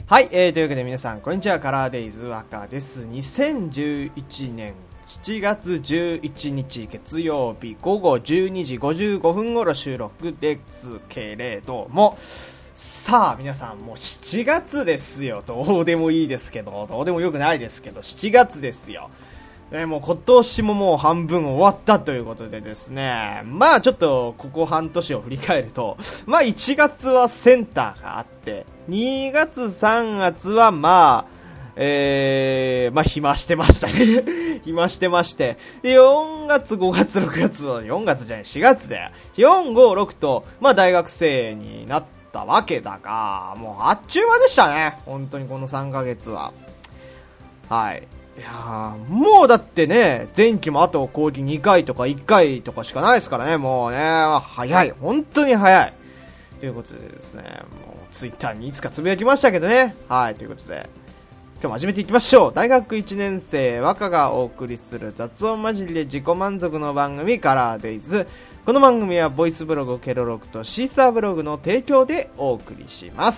はい、というわけで皆さんこんにちは。カラーデイズワカです。2011年7月11日月曜日午後12時55分頃収録ですけれども、さあ皆さん、もう7月ですよ。どうでもいいですけど、どうでもよくないですけど、7月ですよ。もう今年ももう半分終わったということでですね、まあちょっとここ半年を振り返ると、まあ1月はセンターがあって、2月3月はまあ暇してましたね。暇してまして。で、4月、5月、6月、4月じゃない、4月で、4、5、6と、まあ大学生になったわけだが、もうあっちゅう間でしたね。本当にこの3ヶ月は。はい。いやー、もうだってね、前期もあと後期2回とか1回とかしかないですからね、もうね、早い。本当に早い。ということでですね、もうツイッターにいつかつぶやきましたけどね。はい、ということで、今日も始めていきましょう。大学1年生、若がお送りする雑音混じりで自己満足の番組カラーデイズ。この番組はボイスブログケロログとシーサーブログの提供でお送りします。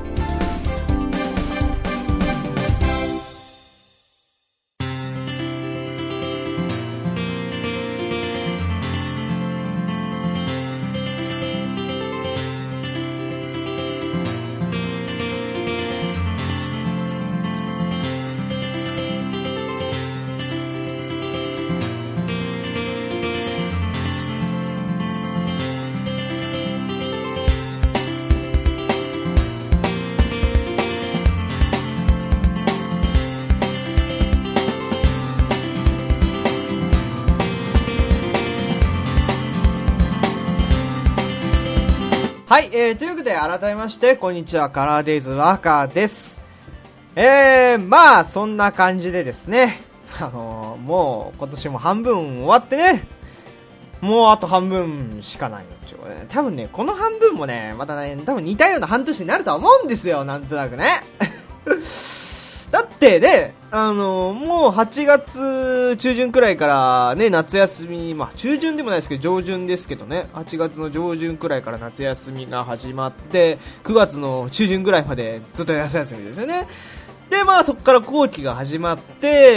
はい、というわけで改めましてこんにちは、カラーデイズワーカーです。まあそんな感じでですね、もう今年も半分終わってね、もうあと半分しかないのちょね。多分ね、この半分もね、またね、多分似たような半年になるとは思うんですよ、なんとなくね。だってね、もう8月中旬くらいからね、夏休み、まあ中旬でもないですけど、上旬ですけどね、8月の上旬くらいから夏休みが始まって、9月の中旬くらいまでずっと夏休みですよね。で、まあそこから後期が始まって、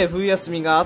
冬休みがあって、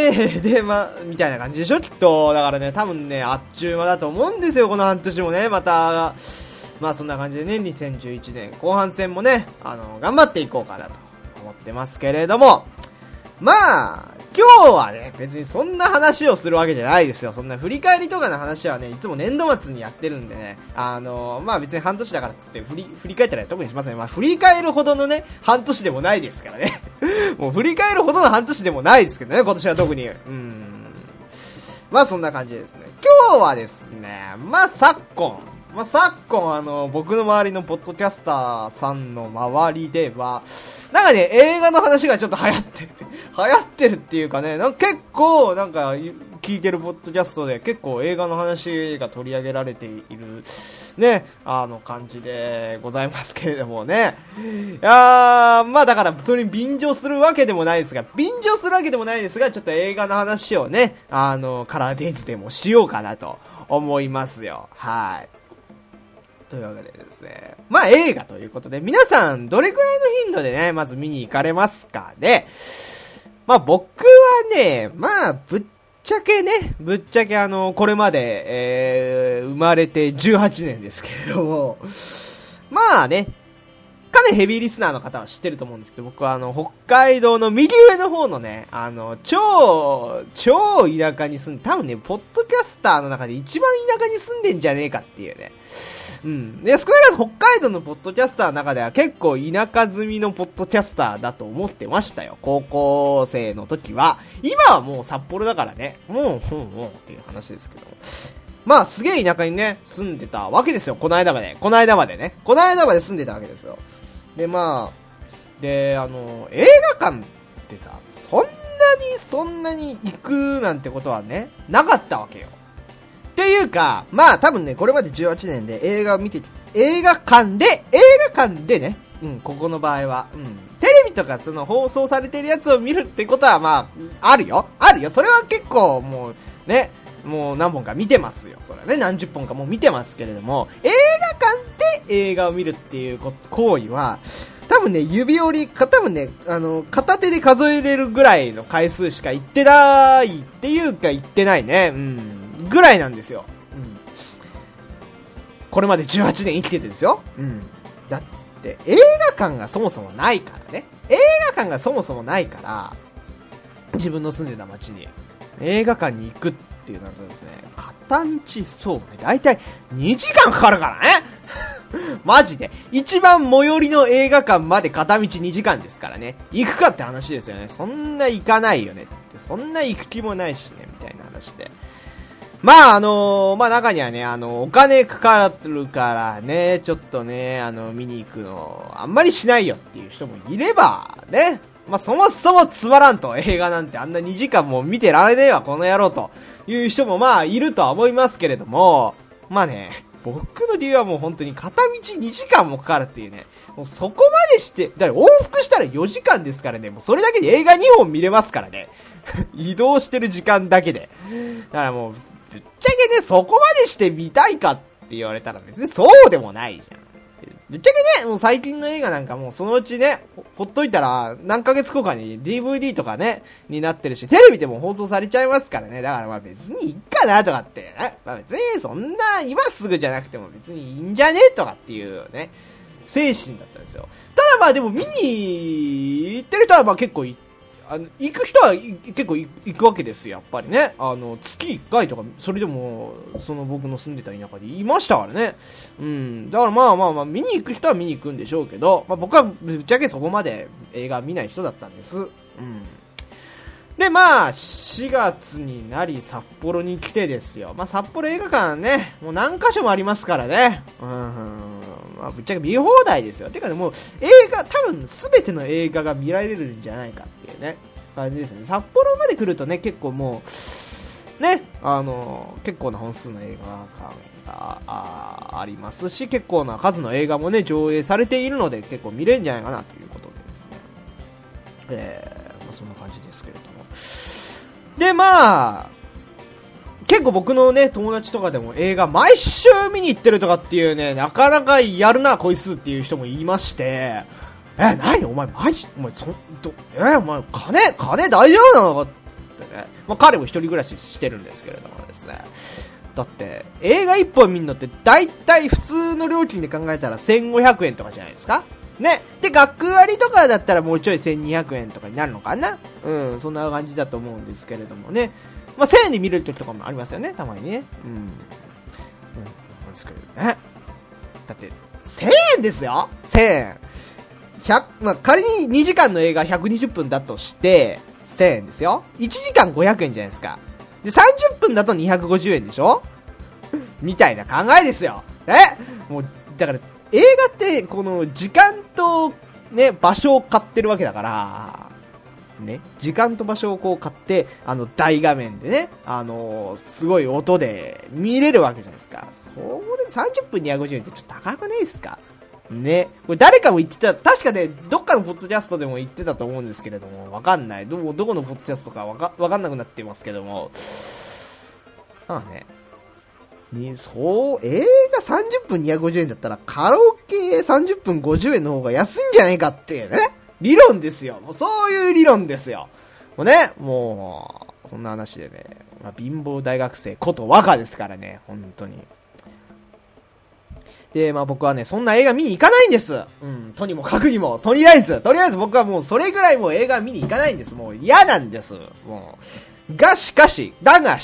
で、まあ、みたいな感じでしょ、きっと。だからね、多分ね、あっちゅう間だと思うんですよ、この半年もね、また。まあそんな感じでね、2011年後半戦もね、頑張っていこうかなと思ってますけれども、まあ今日はね、別にそんな話をするわけじゃないですよ。そんな振り返りとかの話はね、いつも年度末にやってるんでね、まあ別に半年だからっつって振り返ったら特にしません。まあ振り返るほどのね、半年でもないですからね。もう振り返るほどの半年でもないですけどね、今年は特に。まあそんな感じですね。今日はですね、まあ昨今、僕の周りのポッドキャスターさんの周りでは、なんかね、映画の話がちょっと流行ってるっていうかね、なんか結構、なんか、聞いてるポッドキャストで結構映画の話が取り上げられている、ね、感じでございますけれどもね。まあだから、それに便乗するわけでもないですが、ちょっと映画の話をね、カラーデイズでもしようかなと思いますよ。はい。というわけでですね、まあ映画ということで、皆さんどれくらいの頻度でね、まず見に行かれますかね。まあ僕はね、まあぶっちゃけこれまで、生まれて18年ですけれども、まあね、かなりヘビーリスナーの方は知ってると思うんですけど、僕は北海道の右上の方のね、超田舎に住んで、多分ね、ポッドキャスターの中で一番田舎に住んでんじゃねえかっていうね。で、少なからず北海道のポッドキャスターの中では結構田舎済みのポッドキャスターだと思ってましたよ。高校生の時は。今はもう札幌だからね。もうっていう話ですけども。まあすげえ田舎にね、住んでたわけですよ。この間まで住んでたわけですよ。で、まあ、映画館ってさ、そんなに行くなんてことはね、なかったわけよ。っていうか、まあ多分ね、これまで18年で映画を見て、映画館でね、ここの場合は、テレビとかその放送されてるやつを見るってことはまあ、あるよ。それは結構もう、ね、もう何本か見てますよ。それはね、何十本かもう見てますけれども、映画館で映画を見るっていう行為は、多分ね、多分ね、片手で数えれるぐらいの回数しか行ってないっていうか行ってないね。ぐらいなんですよ。これまで18年生きててですよ。だって映画館がそもそもないからね。映画館がそもそもないから、自分の住んでた町に映画館に行くっていうのはですね、片道そうね、だいたい2時間かかるからね。マジで。一番最寄りの映画館まで片道2時間ですからね。行くかって話ですよね。そんな行かないよねって。そんな行く気もないしね、みたいな話で。まあ中にはね、お金かかるからね、ちょっとね、見に行くの、あんまりしないよっていう人もいれば、ね。まあそもそもつまらんと、映画なんてあんな2時間も見てられねえわ、この野郎という人もまあいるとは思いますけれども、まあね、僕の理由はもう本当に片道2時間もかかるっていうね、もうそこまでして、だから往復したら4時間ですからね、もうそれだけで映画2本見れますからね。移動してる時間だけで。だからもう、ぶっちゃけね、そこまでして見たいかって言われたら別にそうでもないじゃん。ぶっちゃけね、もう最近の映画なんかもうそのうちね、ほっといたら何ヶ月後かに DVD とかね、になってるし、テレビでも放送されちゃいますからね。だからまあ別にいいかなとかってね。まあ別にそんな今すぐじゃなくても別にいいんじゃねとかっていうね、精神だったんですよ。ただまあでも見に行ってる人はまあ結構行く人は結構行くわけですよ、やっぱりね。月1回とか、それでも、僕の住んでた田舎でいましたからね。だからまあ、見に行く人は見に行くんでしょうけど、まあ僕はぶっちゃけそこまで映画見ない人だったんです。で、まあ、4月になり札幌に来てですよ。まあ札幌映画館ね、もう何箇所もありますからね。まあ、ぶっちゃけ見放題ですよ。てかね、もう映画、多分全ての映画が見られるんじゃないかっていうね、感じですね。札幌まで来るとね、結構もう、ね、結構な本数の映画館が ありますし、結構な数の映画もね、上映されているので、結構見れるんじゃないかなということでですね。まあそんな感じですけれども。で、まあ、結構僕のね、友達とかでも映画毎週見に行ってるとかっていうね、なかなかやるな、こいつっていう人もいまして、何お前マジお前お前金大丈夫なのかってね。まあ彼も一人暮らししてるんですけれどもですね。だって、映画一本見るのって大体普通の料金で考えたら1500円とかじゃないですかね。で、学割とかだったらもうちょい1200円とかになるのかな。そんな感じだと思うんですけれどもね。まあ、1000円で見れる時とかもありますよね、たまにね。ですけどね。だって、1000円ですよ !1000 円。まあ、仮に2時間の映画120分だとして、1000円ですよ。1時間500円じゃないですか。で、30分だと250円でしょみたいな考えですよ。もう、だから、映画って、この、時間と、ね、場所を買ってるわけだから、ね、時間と場所をこう買って、大画面でね、すごい音で見れるわけじゃないですか。それで30分250円ってちょっと高くないですかね。これ誰かも言ってた、確かね、どっかのポッドキャストでも言ってたと思うんですけれども、わかんない。どこのポッドキャストかわかんなくなってますけども、まあね、映画30分250円だったらカラオケ30分50円の方が安いんじゃないかっていうね。理論ですよ。もうそういう理論ですよ。もうね、もう、そんな話でね、まあ、貧乏大学生こと和歌ですからね、本当に。で、まあ僕はね、そんな映画見に行かないんです。とにもかくにも、とりあえず僕はもうそれぐらいもう映画見に行かないんです。もう嫌なんです。もう。だがしかし、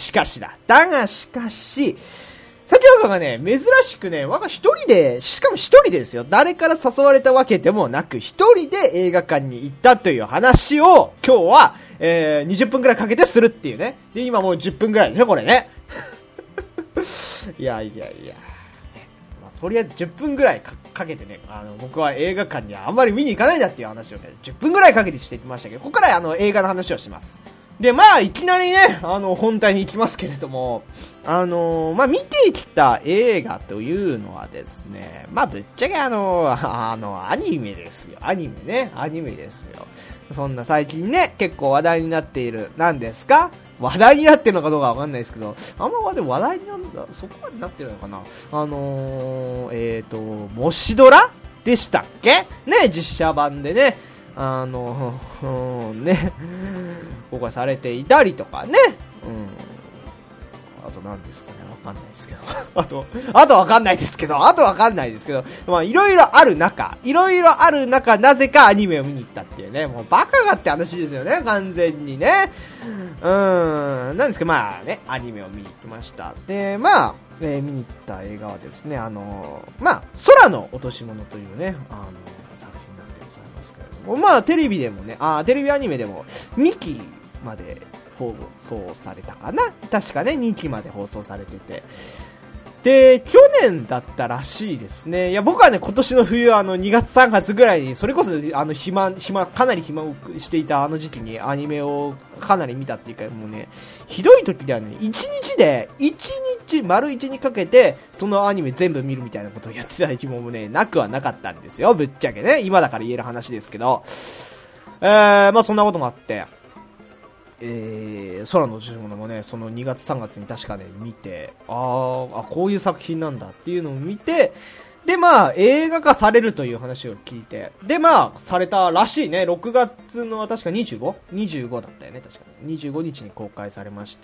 先ほどがね、珍しくね、我が一人で、しかも一人でですよ。誰から誘われたわけでもなく、一人で映画館に行ったという話を、今日は、20分くらいかけてするっていうね。で、今もう10分くらいでしょ、これね。いや。まあ、とりあえず10分くらいかけてね、僕は映画館にはあんまり見に行かないんだっていう話をね、10分くらいかけてしてきましたけど、ここから映画の話をします。で、まあ、いきなりね、本題に行きますけれども、まあ、見てきた映画というのはですね、まあ、ぶっちゃけアニメですよ。アニメですよ。そんな最近ね、結構話題になっている、何ですか？話題になってるのかどうかわかんないですけど、あんまでも話題になるんだ、そこまでなってるのかな。もしドラでしたっけね、実写版でね、ね、公開されていたりとかね、あと何ですかね、わかんないですけどあとわかんないですけど、まあいろいろある中、なぜかアニメを見に行ったっていうね、もうバカがって話ですよね、完全にね。なんですけど、まあね、アニメを見に行きました。で、まあ、見に行った映画はですね、まあ、空の落とし物というね、作品なんでございますけれども、まあ、テレビでもね、テレビアニメでも2期まで放送されたかな、確かね、2期まで放送されてて、で、去年だったらしいですね。いや、僕はね、今年の冬、2月3月ぐらいに、それこそ、かなり暇をしていた時期にアニメをかなり見たっていうか、もうね、ひどい時ではね、丸1日かけて、そのアニメ全部見るみたいなことをやってた時もね、なくはなかったんですよ、ぶっちゃけね。今だから言える話ですけど。まあそんなこともあって、空の落とし物もね、その2月3月に確かね、見て、こういう作品なんだっていうのを見て、で、まあ、映画化されるという話を聞いて、で、まあ、されたらしいね、6月の確か 25 だったよね、確かに。25日に公開されまして、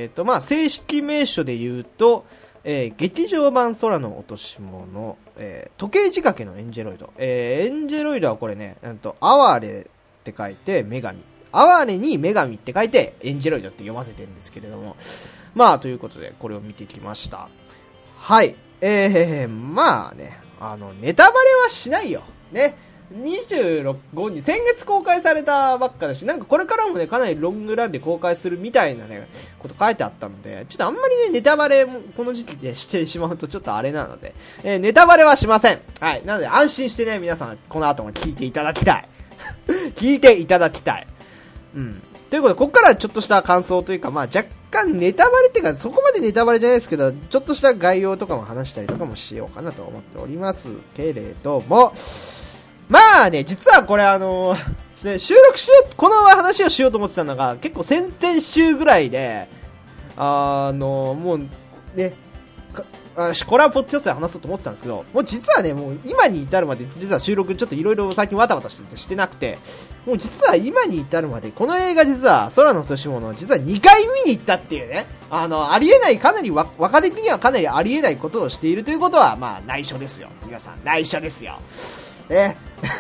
まあ、正式名称で言うと、劇場版空の落とし物、時計仕掛けのエンジェロイド。エンジェロイドはこれね、哀れって書いて、女神。哀れに女神って書いて、エンジェロイドって読ませてるんですけれども。まあ、ということで、これを見てきました。はい。まあね、ネタバレはしないよ。ね。26に、先月公開されたばっかだし、なんかこれからもね、かなりロングランで公開するみたいなね、こと書いてあったので、ちょっとあんまりね、ネタバレもこの時期でしてしまうとちょっとあれなので、ネタバレはしません。はい。なので安心してね、皆さん、この後も聞いていただきたい。聞いていただきたい。ということで、ここからちょっとした感想というか、まあ若干ネタバレっていうか、そこまでネタバレじゃないですけど、ちょっとした概要とかも話したりとかもしようかなと思っておりますけれども、まあね、実はこれ収録しよう、この話をしようと思ってたのが、結構先々週ぐらいで、もうね、これはポッドキャストで話そうと思ってたんですけど、もう実はね、もう今に至るまで、実は収録ちょっといろいろ最近わたわたしてなくて、もう実は今に至るまで、この映画実は、空の落とし物を実は2回見に行ったっていうね、ありえない、かなり若手的にはかなりありえないことをしているということは、まあ内緒ですよ。皆さん、内緒ですよ。ね。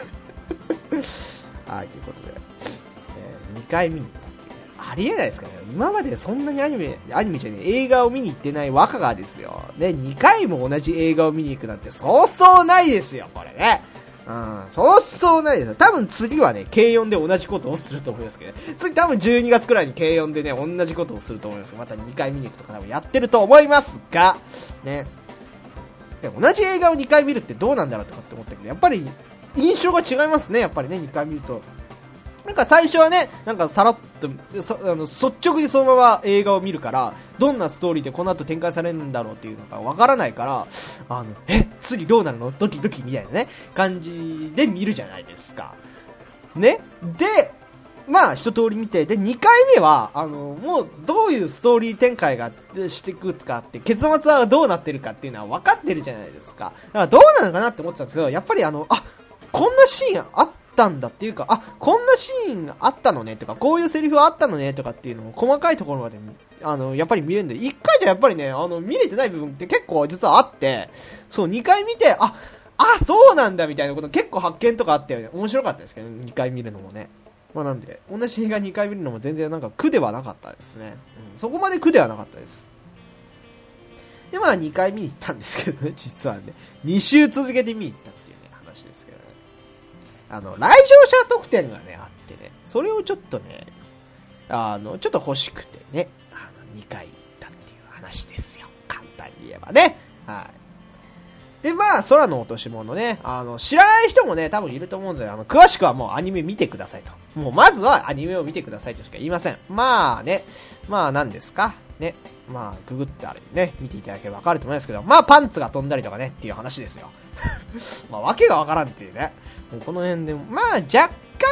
はい、ということで、2回見に行った。ありえないですかね。今までそんなにアニメじゃねえ、映画を見に行ってない若がですよ。ね、2回も同じ映画を見に行くなんて、そうそうないですよ、これね。そうそうないですよ。多分次はね、軽音で同じことをすると思いますけど、ね、次多分12月くらいに軽音でね、同じことをすると思います。また2回見に行くとか多分やってると思いますが、ね。で同じ映画を2回見るってどうなんだろうとかって思ったけど、やっぱり印象が違いますね、やっぱりね、2回見ると。なんか最初はね、なんかさらっと、率直にそのまま映画を見るから、どんなストーリーでこの後展開されるんだろうっていうのがわからないから、次どうなるのドキドキみたいなね、感じで見るじゃないですか。ね。で、まあ一通り見て、で、2回目は、もうどういうストーリー展開がしていくかって、結末はどうなってるかっていうのは分かってるじゃないですか。だからどうなのかなって思ってたんですけど、やっぱりこんなシーンあったんだっていうか、こんなシーンあったのねとか、こういうセリフあったのねとかっていうのを細かいところまで、やっぱり見れるんで、1回じゃやっぱりね、見れてない部分って結構実はあって、そう、2回見て、そうなんだみたいなこと結構発見とかあって、面白かったですけどね、2回見るのもね。まあなんで、同じ映画2回見るのも全然なんか苦ではなかったですね。そこまで苦ではなかったです。で、まあ2回見に行ったんですけどね、実はね、2週続けて見に行ったっていうね、話ですけどね。来場者特典がね、あってね、それをちょっとね、ちょっと欲しくてね、2回行ったっていう話ですよ。簡単に言えばね。はい。で、まあ、空の落とし物ね、知らない人もね、多分いると思うんで、詳しくはもうアニメ見てくださいと。もう、まずはアニメを見てくださいとしか言いません。まあね、まあ何ですかね、まあ、ググってあれね、見ていただければわかると思いますけど、まあ、パンツが飛んだりとかね、っていう話ですよ。まあ、わけがわからんっていうね。もうこの辺で、まあ、若干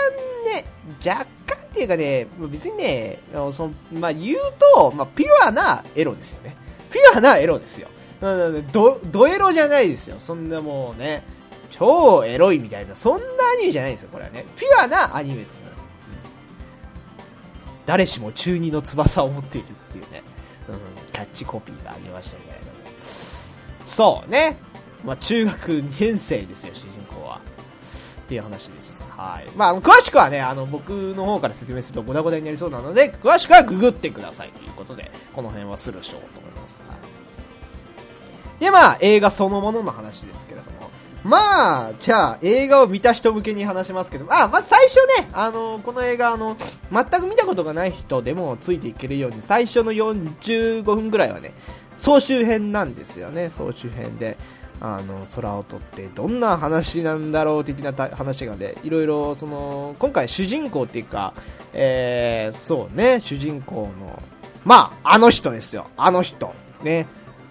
っていうかね、別にね、まあ、言うと、まあ、ピュアなエロですよね。ピュアなエロですよ。ドエロじゃないですよ。そんなもうね、 超エロいみたいな、そんなアニメじゃないんですよ、これはね。ピュアなアニメですよ、誰しも中二の翼を持っているっていうね、キャッチコピーがありましたけれども。そうね。まあ、中学2年生ですよ、主人公は。っていう話です。はい。まあ、詳しくはね、僕の方から説明するとゴダゴダになりそうなので、詳しくはググってくださいということで、この辺はスルーしようと思います。はい。で、まあ、映画そのものの話ですけれども。まあ、じゃあ、映画を見た人向けに話しますけど、まず最初ね、この映画、全く見たことがない人でもついていけるように、最初の45分ぐらいはね、総集編なんですよね、総集編で。空を撮ってどんな話なんだろう的な話がね、いろいろ今回主人公っていうか、そうね、主人公の、まあ、あの人ですよ、あの人。ね。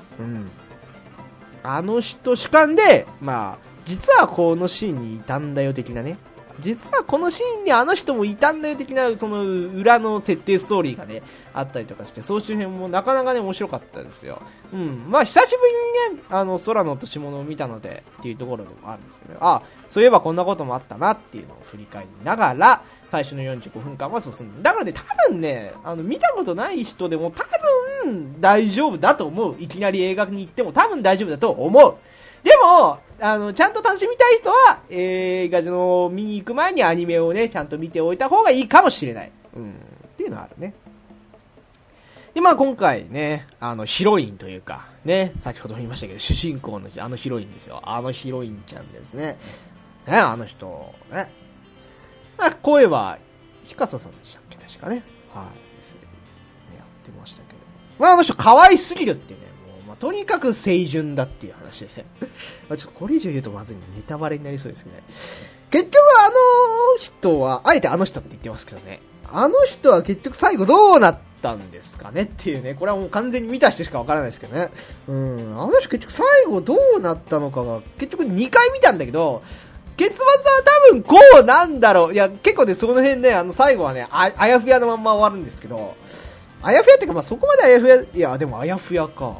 あの人主観で、まあ、実はこのシーンにいたんだよ的なね。実はこのシーンにあの人もいたんだよ的な、裏の設定ストーリーがね、あったりとかして、総集編もなかなかね、面白かったですよ。まあ、久しぶりにね、空の落とし物を見たので、っていうところでもあるんですけど、そういえばこんなこともあったなっていうのを振り返りながら、最初の45分間は進んで。だからね、多分ね、見たことない人でも多分大丈夫だと思う。いきなり映画に行っても多分大丈夫だと思う。でも、ちゃんと楽しみたい人は、映画の見に行く前にアニメをね、ちゃんと見ておいた方がいいかもしれない。っていうのはあるね。で、まあ今回ね、ヒロインというか、ね、先ほども言いましたけど、主人公のヒロインですよ。ヒロインちゃんですね。ね、あの人、ね。まあ、声は、ひかささんでしたっけ、確かね。はい。ですね。やってましたけど。まあ、あの人可愛すぎるってね。とにかく清純だっていう話でちょっとこれ以上言うとまずいね、ネタバレになりそうですけどね。結局あの人は、あえてあの人って言ってますけどね、あの人は結局最後どうなったんですかねっていうね、これはもう完全に見た人しかわからないですけどね。あの人結局最後どうなったのかが、結局2回見たんだけど、結末は多分こうなんだろう。いや、結構ね、その辺ね、最後はね、あやふやのまんま終わるんですけど、あやふやってか、まあ、そこまであやふや、いや、でもあやふやか。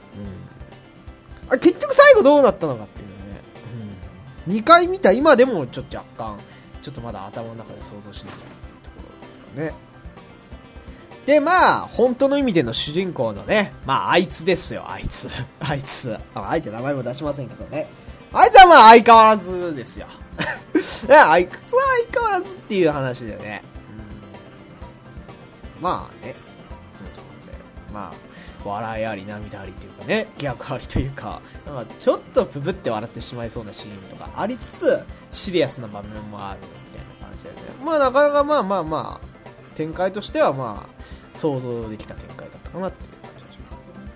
結局最後どうなったのかっていうね、2回見た今でもちょっと若干ちょっとまだ頭の中で想像しなきゃっていうところですよね。で、まあ本当の意味での主人公のね、まああいつですよ、あいつあえて名前も出しませんけどね、あいつはまあ相変わらずですよあいつは相変わらずっていう話でね、まあね、まあ笑いあり涙ありというかね、ギャグありというか、なんかちょっとプブって笑ってしまいそうなシーンとかありつつ、シリアスな場面もあるみたいな感じでね。まあなかなかまあ、展開としてはまあ、想像できた展開だったかなっていう感じがしますけどね。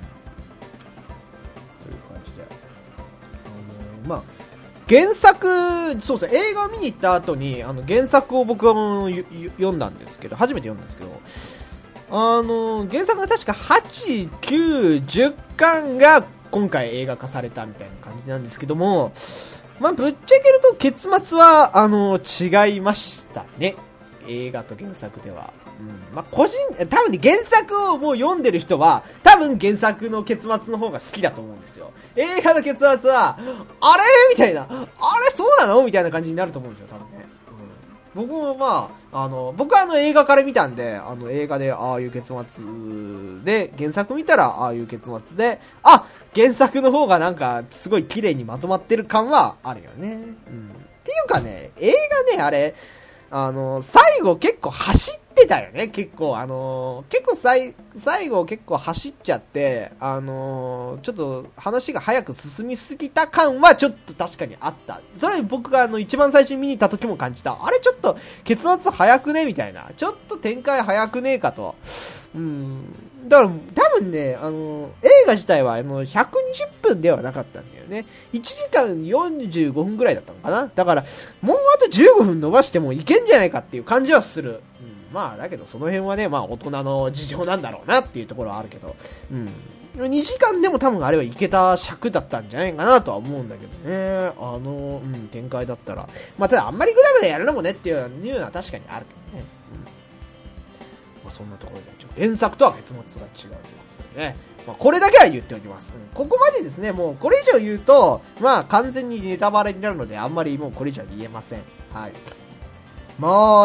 という感じで。まあ、原作、そうですね、映画を見に行った後に、原作を僕は読んだんですけど、初めて読んだんですけど、原作が確か8、9、10巻が今回映画化されたみたいな感じなんですけども、まあ、ぶっちゃけると結末は、違いましたね。映画と原作では。まあ、多分ね、原作をもう読んでる人は、多分原作の結末の方が好きだと思うんですよ。映画の結末は、あれみたいな、あれそうなのみたいな感じになると思うんですよ、多分ね。僕もまあ、僕は映画から見たんで、映画でああいう結末で、原作見たらああいう結末で、原作の方がなんか、すごい綺麗にまとまってる感はあるよね。っていうかね、映画ね、あれ、最後結構走ってたよね、結構最後結構走っちゃって、ちょっと話が早く進みすぎた感はちょっと確かにあった。それ僕が一番最初に見に行った時も感じた。あれちょっと結末早くねみたいな。ちょっと展開早くねえかと。だから多分ね、映画自体は120分ではなかったんだよね。1時間45分ぐらいだったのかな。だから、もうあと15分伸ばしてもいけんじゃないかっていう感じはする。まあ、だけどその辺はね、まあ大人の事情なんだろうなっていうところはあるけど、2時間でも多分あれはいけた尺だったんじゃないかなとは思うんだけどね。展開だったら。まあ、ただあんまりグダグダやるのもねっていうのは確かにあるけどね。 そんなところで原作とは結末が違うということでね、これだけは言っておきます。ここまでですね、もうこれ以上言うと、完全にネタバレになるので、あんまりもうこれ以上言えません。はい。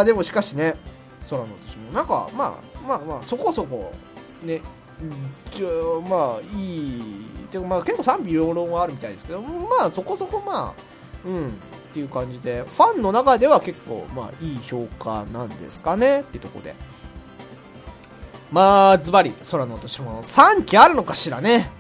でもしかしね、空の私も、なんか、そこそこ、ね、いい、結構賛否両論はあるみたいですけど、そこそこっていう感じで、ファンの中では結構、いい評価なんですかね、っていうところで。ズバリ、空の落とし物3期あるのかしらね。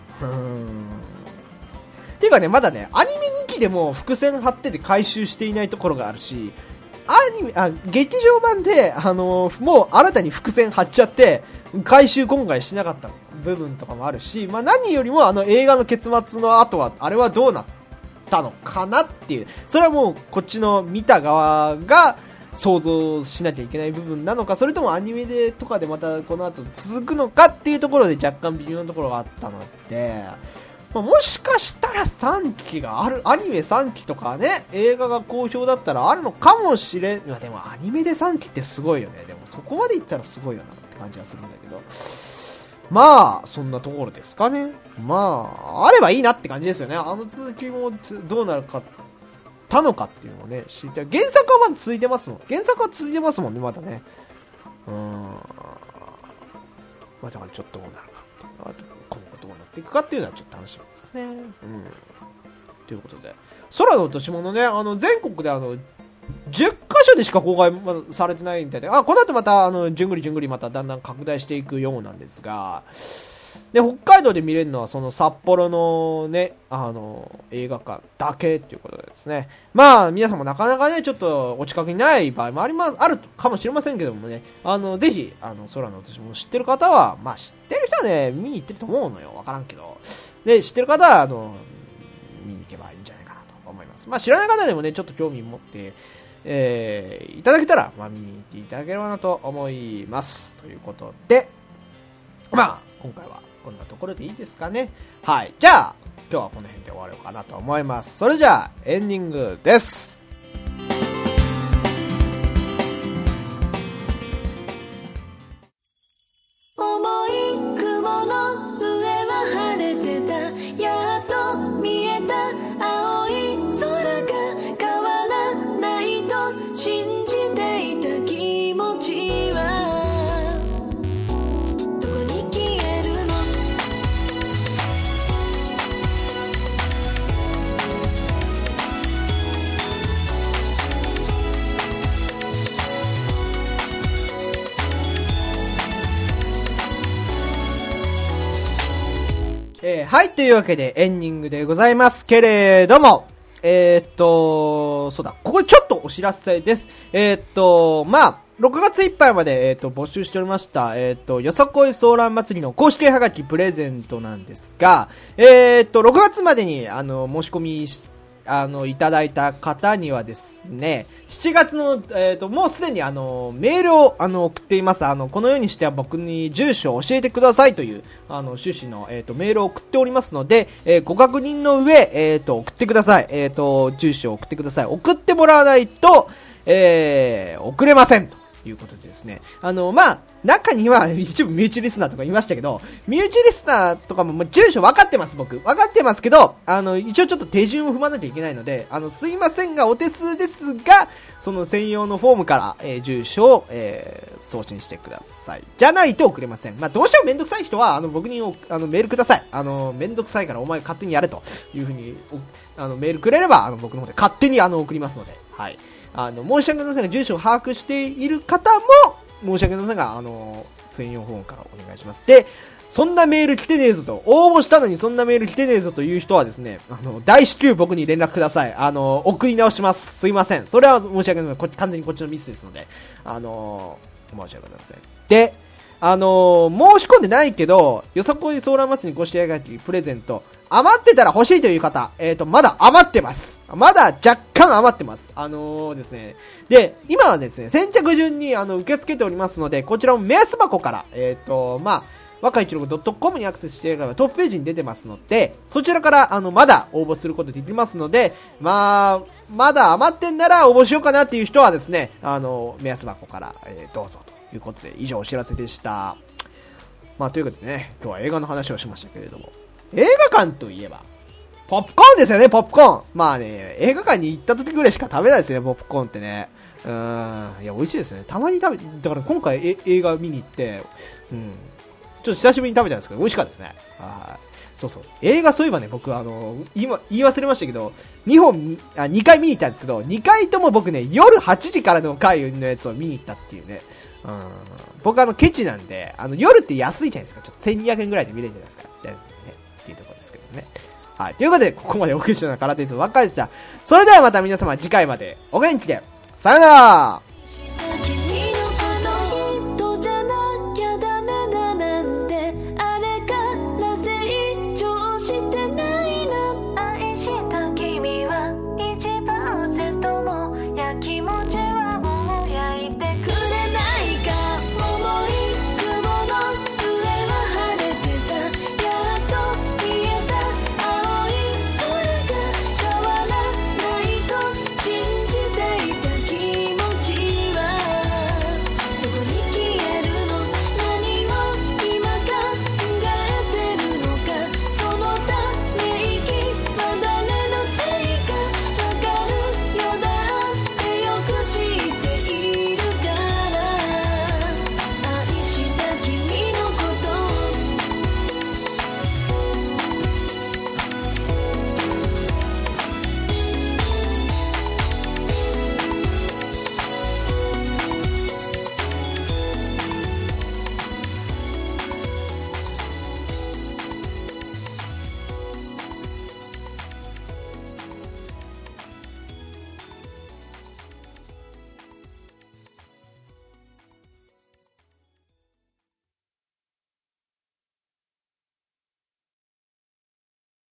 っていうかね、まだね、アニメ2期でも伏線張ってて回収していないところがあるし、劇場版で、もう新たに伏線張っちゃって、回収今回しなかった部分とかもあるし、何よりも映画の結末の後は、あれはどうなったのかなっていう、それはもうこっちの見た側が、想像しなきゃいけない部分なのか、それともアニメでとかでまたこの後続くのかっていうところで若干微妙なところがあったので、もしかしたら3期がある、アニメ3期とかね、映画が好評だったらあるのかもしれん。でもアニメで3期ってすごいよね。でもそこまでいったらすごいよなって感じがするんだけど。そんなところですかね。あればいいなって感じですよね。続きもどうなるかたのかっていうのをね、知りたい。原作はまだ続いてますもん。原作は続いてますもんね、まだね。だからちょっとどうなるかっていうのは、今後どうなっていくかっていうのはちょっと楽しみですね。ということで、空の落とし物ね、全国で10カ所でしか公開されてないみたいで、この後また、じゅんぐりまただんだん拡大していくようなんですが、で、北海道で見れるのはその札幌のね、映画館だけっていうことでですね。皆さんもなかなかね、ちょっとお近くにない場合もあるかもしれませんけどもね、ぜひ、空の落とし物知ってる方は、知ってる人はね、見に行ってると思うのよ。わからんけど。で、知ってる方は、見に行けばいいんじゃないかなと思います。知らない方でもね、ちょっと興味持って、いただけたら、見に行っていただければなと思います。ということで、今回はこんなところでいいですかね。はい。じゃあ、今日はこの辺で終わろうかなと思います。それじゃあ、エンディングです。 重い雲の上は晴れてた。やっと見えた青い空が変わらないと信じていた気持ちははい、というわけでエンディングでございますけれども、そうだ、ここでちょっとお知らせです。6月いっぱいまで、募集しておりました、よさこいソーラン祭りの公式はがきプレゼントなんですが、6月までに、申し込みいただいた方にはですね、7月の、もうすでにメールを送っています。このようにして僕に住所を教えてくださいという、趣旨の、メールを送っておりますので、ご確認の上、送ってください。住所を送ってください。送ってもらわないと、送れませんということでですね。中には一部身内リスナーとかいましたけど、身内リスナーとかも住所分かってます、僕。分かってますけど、一応ちょっと手順を踏まなきゃいけないので、すいませんが、お手数ですが、その専用のフォームから、住所を、送信してください。じゃないと送れません。どうしてもめんどくさい人は、僕にメールください。めんどくさいからお前勝手にやれというふうに、メールくれれば、僕の方で勝手に送りますので、はい。申し訳ございませんが、住所を把握している方も、申し訳ございませんが、専用フォームからお願いします。で、そんなメール来てねえぞと、応募したのにそんなメール来てねえぞという人はですね、大至急僕に連絡ください。送り直します。すいません。それは申し訳ございません。完全にこっちのミスですので、申し訳ございません。で、申し込んでないけど、よさこいソーラー祭りにご指定がきプレゼント、余ってたら欲しいという方、まだ余ってます。まだ若干余ってます。ですね。で、今はですね、先着順に受け付けておりますので、こちらも目安箱から、若いちろく .com にアクセスしていればトップページに出てますので、そちらからまだ応募することできますので、まだ余ってんなら応募しようかなっていう人はですね、目安箱から、どうぞいうことで、以上お知らせでした。まあということでね、今日は映画の話をしましたけれども、映画館といえば、ポップコーンですよね、ポップコーン。まあね、映画館に行った時ぐらいしか食べないですね、ポップコーンってね。いや、美味しいですね。たまに食べ、だから今回映画見に行って、ちょっと久しぶりに食べたんですけど、美味しかったですね。そうそう。映画そういえばね、僕今、言い忘れましたけど、2回見に行ったんですけど、2回とも僕ね、夜8時からの回のやつを見に行ったっていうね。僕ケチなんで、夜って安いじゃないですか。ちょっと1200円ぐらいで見れるじゃないですか。っていうところですけどね。はい。ということで、ここまでお送りしたのは空手です。わかりました。それではまた皆様次回までお元気で。さよなら。